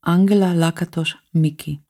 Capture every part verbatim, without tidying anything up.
Angela Lakatos-Miki.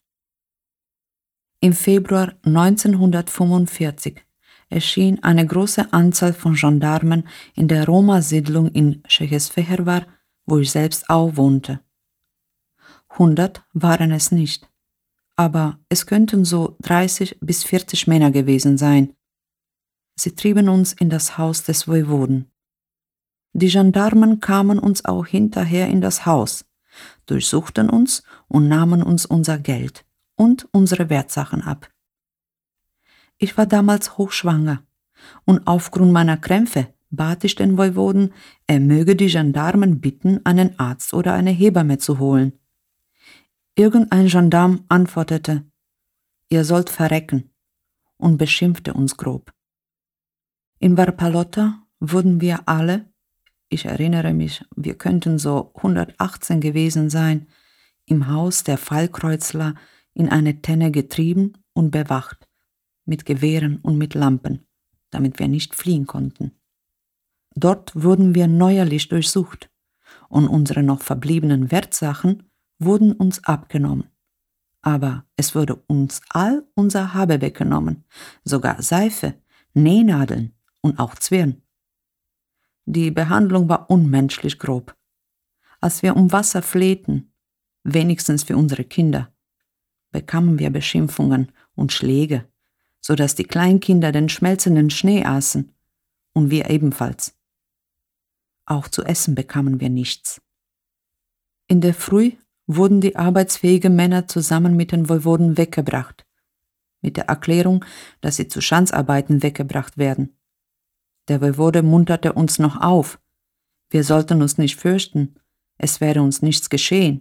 Im Februar neunzehnhundertfünfundvierzig erschien eine große Anzahl von Gendarmen in der Roma-Siedlung in Székesfehérvár, wo ich selbst auch wohnte. Hundert waren es nicht, aber es könnten so dreißig bis vierzig Männer gewesen sein. Sie trieben uns in das Haus des Woiwoden. Die Gendarmen kamen uns auch hinterher in das Haus, durchsuchten uns und nahmen uns unser Geld und unsere Wertsachen ab. Ich war damals hochschwanger und aufgrund meiner Krämpfe bat ich den Woiwoden, er möge die Gendarmen bitten, einen Arzt oder eine Hebamme zu holen. Irgendein Gendarm antwortete, ihr sollt verrecken, und beschimpfte uns grob. In Varpalotta wurden wir alle, ich erinnere mich, wir könnten so hundertachtzehn gewesen sein, im Haus der Fallkreuzler in eine Tenne getrieben und bewacht, mit Gewehren und mit Lampen, damit wir nicht fliehen konnten. Dort wurden wir neuerlich durchsucht und unsere noch verbliebenen Wertsachen wurden uns abgenommen. Aber es wurde uns all unser Habe weggenommen, sogar Seife, Nähnadeln und auch Zwirn. Die Behandlung war unmenschlich grob. Als wir um Wasser flehten, wenigstens für unsere Kinder, bekamen wir Beschimpfungen und Schläge, so dass die Kleinkinder den schmelzenden Schnee aßen und wir ebenfalls. Auch zu essen bekamen wir nichts. In der Früh wurden die arbeitsfähigen Männer zusammen mit den Woiwoden weggebracht, mit der Erklärung, dass sie zu Schanzarbeiten weggebracht werden. Der Woiwode munterte uns noch auf, wir sollten uns nicht fürchten, es wäre uns nichts geschehen.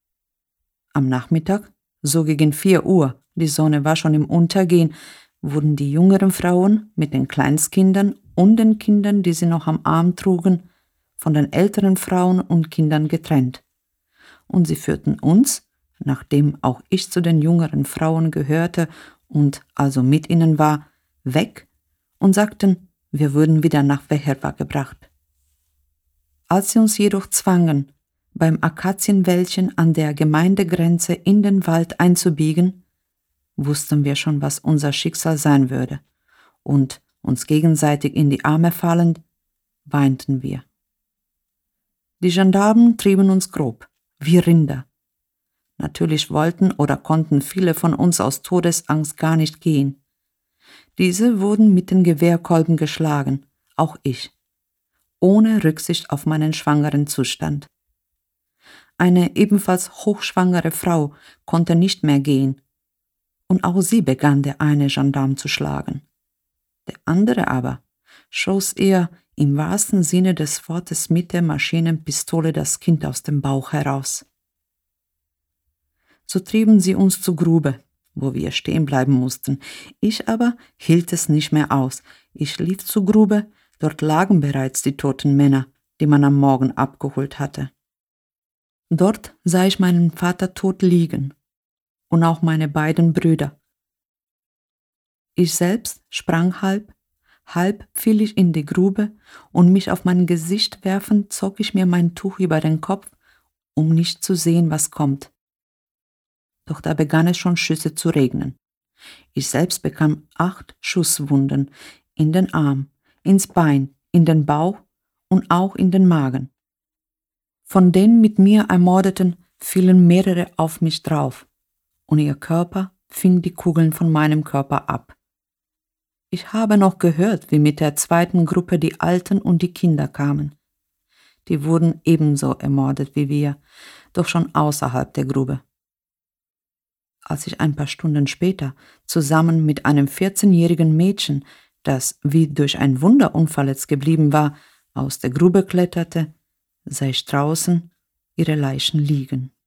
Am Nachmittag, so gegen vier Uhr, die Sonne war schon im Untergehen, wurden die jüngeren Frauen mit den Kleinstkindern und den Kindern, die sie noch am Arm trugen, von den älteren Frauen und Kindern getrennt. Und sie führten uns, nachdem auch ich zu den jüngeren Frauen gehörte und also mit ihnen war, weg und sagten, wir würden wieder nach Vehérvár gebracht. Als sie uns jedoch zwangen, beim Akazienwäldchen an der Gemeindegrenze in den Wald einzubiegen, wussten wir schon, was unser Schicksal sein würde, und uns gegenseitig in die Arme fallend, weinten wir. Die Gendarmen trieben uns grob, wie Rinder. Natürlich wollten oder konnten viele von uns aus Todesangst gar nicht gehen. Diese wurden mit den Gewehrkolben geschlagen, auch ich, ohne Rücksicht auf meinen schwangeren Zustand. Eine ebenfalls hochschwangere Frau konnte nicht mehr gehen, und auch sie begann der eine Gendarm zu schlagen. Der andere aber schoss ihr im wahrsten Sinne des Wortes mit der Maschinenpistole das Kind aus dem Bauch heraus. So trieben sie uns zur Grube, wo wir stehen bleiben mussten. Ich aber hielt es nicht mehr aus. Ich lief zur Grube, dort lagen bereits die toten Männer, die man am Morgen abgeholt hatte. Dort sah ich meinen Vater tot liegen und auch meine beiden Brüder. Ich selbst sprang halb, halb fiel ich in die Grube und mich auf mein Gesicht werfend zog ich mir mein Tuch über den Kopf, um nicht zu sehen, was kommt. Doch da begann es schon Schüsse zu regnen. Ich selbst bekam acht Schusswunden in den Arm, ins Bein, in den Bauch und auch in den Magen. Von den mit mir Ermordeten fielen mehrere auf mich drauf, und ihr Körper fing die Kugeln von meinem Körper ab. Ich habe noch gehört, wie mit der zweiten Gruppe die Alten und die Kinder kamen. Die wurden ebenso ermordet wie wir, doch schon außerhalb der Grube. Als ich ein paar Stunden später zusammen mit einem vierzehnjährigen Mädchen, das wie durch ein Wunder unverletzt geblieben war, aus der Grube kletterte, sah ich draußen ihre Leichen liegen.